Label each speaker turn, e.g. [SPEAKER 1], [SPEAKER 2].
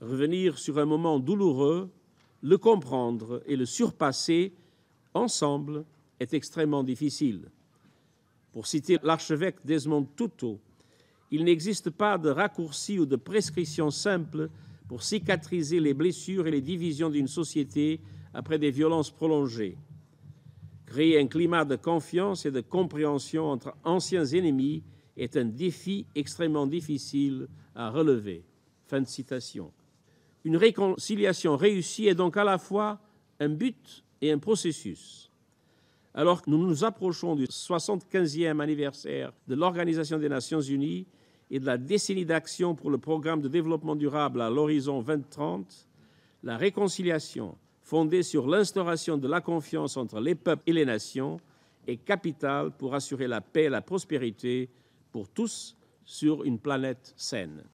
[SPEAKER 1] revenir sur un moment douloureux, le comprendre et le surpasser ensemble est extrêmement difficile. Pour citer l'archevêque Desmond Tutu, il n'existe pas de raccourci ou de prescription simple pour cicatriser les blessures et les divisions d'une société après des violences prolongées. Créer un climat de confiance et de compréhension entre anciens ennemis est un défi extrêmement difficile à relever. Fin de citation. Une réconciliation réussie est donc à la fois un but et un processus. Alors que nous nous approchons du 75e anniversaire de l'Organisation des Nations Unies et de la décennie d'action pour le programme de développement durable à l'horizon 2030, la réconciliation fondée sur l'instauration de la confiance entre les peuples et les nations est capitale pour assurer la paix et la prospérité pour tous sur une planète saine.